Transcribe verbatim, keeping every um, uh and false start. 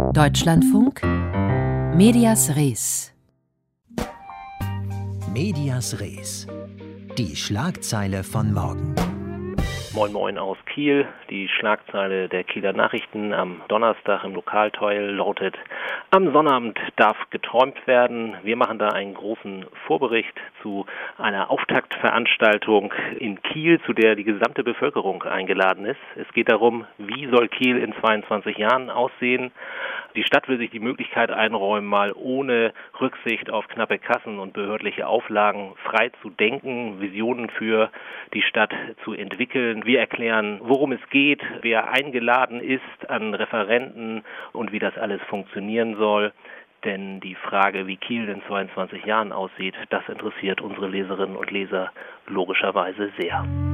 Deutschlandfunk Medias Res. Medias Res. Die Schlagzeile von morgen. Moin Moin aus Kiel. Die Schlagzeile der Kieler Nachrichten am Donnerstag im Lokalteil lautet: Am Sonnabend darf geträumt werden. Wir machen da einen großen Vorbericht zu einer Auftaktveranstaltung in Kiel, zu der die gesamte Bevölkerung eingeladen ist. Es geht darum, wie soll Kiel in zweiundzwanzig Jahren aussehen. Die Stadt will sich die Möglichkeit einräumen, mal ohne Rücksicht auf knappe Kassen und behördliche Auflagen frei zu denken, Visionen für die Stadt zu entwickeln. Wir erklären, worum es geht, wer eingeladen ist an Referenten und wie das alles funktionieren soll. Denn die Frage, wie Kiel in zweiundzwanzig Jahren aussieht, das interessiert unsere Leserinnen und Leser logischerweise sehr.